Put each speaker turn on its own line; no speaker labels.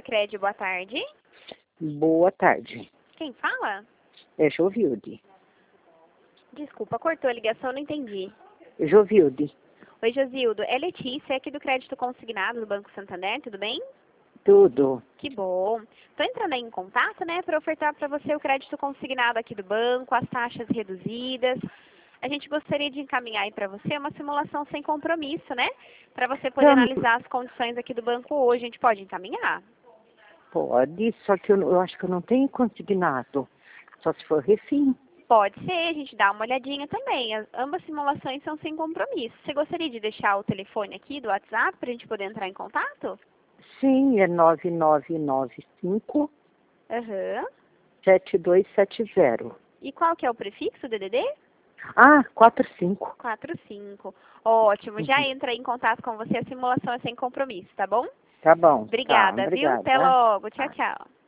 Cred, boa tarde.
Boa tarde.
Quem fala?
É Jovilde.
Desculpa, cortou a ligação, não entendi.
Jovilde.
Oi, Josildo. É Letícia, aqui do Crédito Consignado do Banco Santander, tudo bem?
Tudo.
Que bom. Estou entrando aí em contato, né, para ofertar para você o crédito consignado aqui do banco, as taxas reduzidas. A gente gostaria de encaminhar aí para você uma simulação sem compromisso, né? Para você poder analisar as condições aqui do banco hoje. A gente pode encaminhar?
Pode, só que eu acho que eu não tenho consignado. Só se for refim.
Pode ser, a gente dá uma olhadinha também. Ambas simulações são sem compromisso. Você gostaria de deixar o telefone aqui do WhatsApp para a gente poder entrar em contato?
Sim, é 9995
Aham.
7270.
E qual que é o prefixo, DDD?
45.
45. Ótimo, já
Uhum.
entra aí em contato com você. A simulação é sem compromisso, tá bom?
Tá bom. Tá,
Obrigada, viu? Até
obrigada.
logo. Tchau,
Tá.
tchau.